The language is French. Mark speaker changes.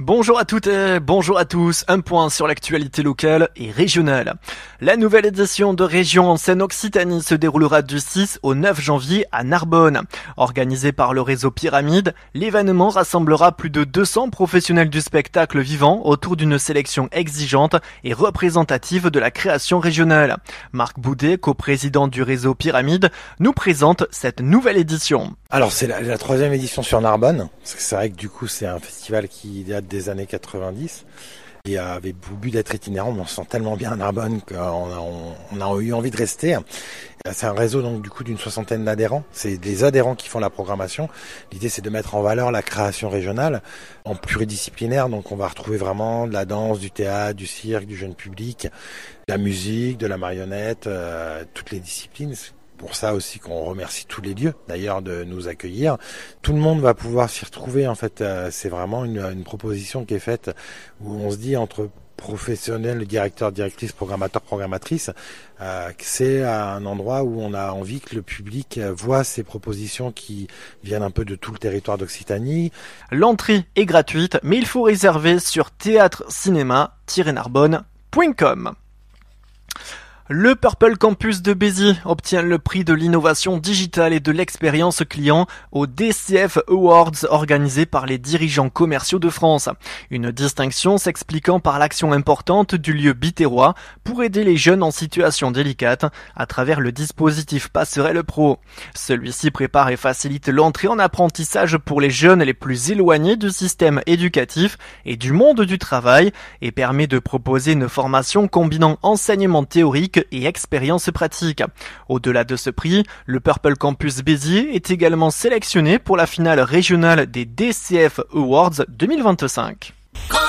Speaker 1: Bonjour à toutes et bonjour à tous, un point sur l'actualité locale et régionale. La nouvelle édition de Région en Seine-Occitanie se déroulera du 6 au 9 janvier à Narbonne. Organisé par le réseau Pyramide, l'événement rassemblera plus de 200 professionnels du spectacle vivant autour d'une sélection exigeante et représentative de la création régionale. Marc Boudet, coprésident du réseau Pyramide, nous présente cette nouvelle édition.
Speaker 2: Alors c'est la troisième édition sur Narbonne, parce que c'est vrai que du coup c'est un festival qui date des années 90 et avait pour but d'être itinérant, mais on se sent tellement bien à Narbonne qu'on a eu envie de rester. C'est un réseau donc du coup d'une 60aine d'adhérents, c'est des adhérents qui font la programmation. L'idée c'est de mettre en valeur la création régionale en pluridisciplinaire, donc on va retrouver vraiment de la danse, du théâtre, du cirque, du jeune public, de la musique, de la marionnette, toutes les disciplines. Pour ça aussi qu'on remercie tous les lieux d'ailleurs de nous accueillir. Tout le monde va pouvoir s'y retrouver en fait. C'est vraiment une proposition qui est faite où on se dit entre professionnels, directeurs, directrices, programmateurs, programmatrices, c'est un endroit où on a envie que le public voit ces propositions qui viennent un peu de tout le territoire d'Occitanie.
Speaker 1: L'entrée est gratuite, mais il faut réserver sur théâtre-cinéma-narbonne.com. Le Purple Campus de Béziers obtient le prix de l'innovation digitale et de l'expérience client aux DCF Awards organisés par les dirigeants commerciaux de France. Une distinction s'expliquant par l'action importante du lieu bitérois pour aider les jeunes en situation délicate à travers le dispositif Passerelle Pro. Celui-ci prépare et facilite l'entrée en apprentissage pour les jeunes les plus éloignés du système éducatif et du monde du travail et permet de proposer une formation combinant enseignement théorique et expérience pratique. Au-delà de ce prix, le Purple Campus Béziers est également sélectionné pour la finale régionale des DCF Awards 2025.